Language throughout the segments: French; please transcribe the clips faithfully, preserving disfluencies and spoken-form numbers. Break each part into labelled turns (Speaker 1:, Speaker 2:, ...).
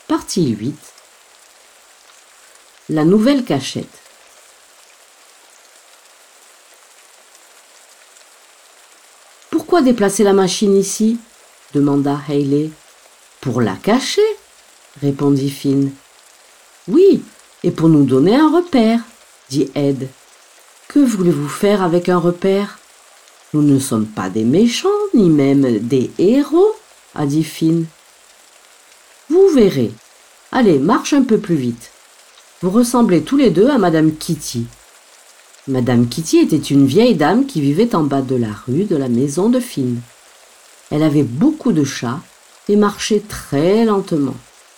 Speaker 1: Partie huit. La nouvelle cachette. Pourquoi déplacer la machine ici? Demanda Hayley. Pour la cacher, répondit Finn. Oui, et pour nous donner un repère, dit Ed. Que voulez-vous faire avec un repère? Nous ne sommes pas des méchants, ni même des héros, a dit Finn. Vous verrez. Allez, marche un peu plus vite. Vous ressemblez tous les deux à Madame Kitty. Madame Kitty était une vieille dame qui vivait en bas de la rue de la maison de Finn. Elle avait beaucoup de chats et marchait très lentement.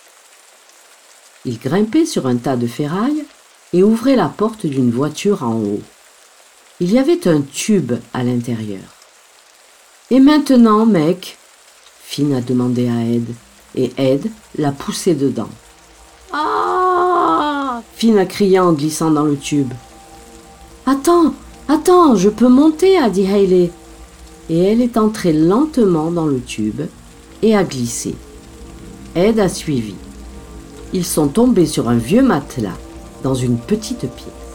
Speaker 1: Il grimpait sur un tas de ferraille et ouvrait la porte d'une voiture en haut. Il y avait un tube à l'intérieur. « Et maintenant, mec ?» Finn a demandé à Ed, et Ed l'a poussé dedans. « Ah !» Finn a crié en glissant dans le tube. « Attends, attends, je peux monter » a dit Hayley. Et elle est entrée lentement dans le tube et a glissé. Ed a suivi. Ils sont tombés sur un vieux matelas dans une petite pièce.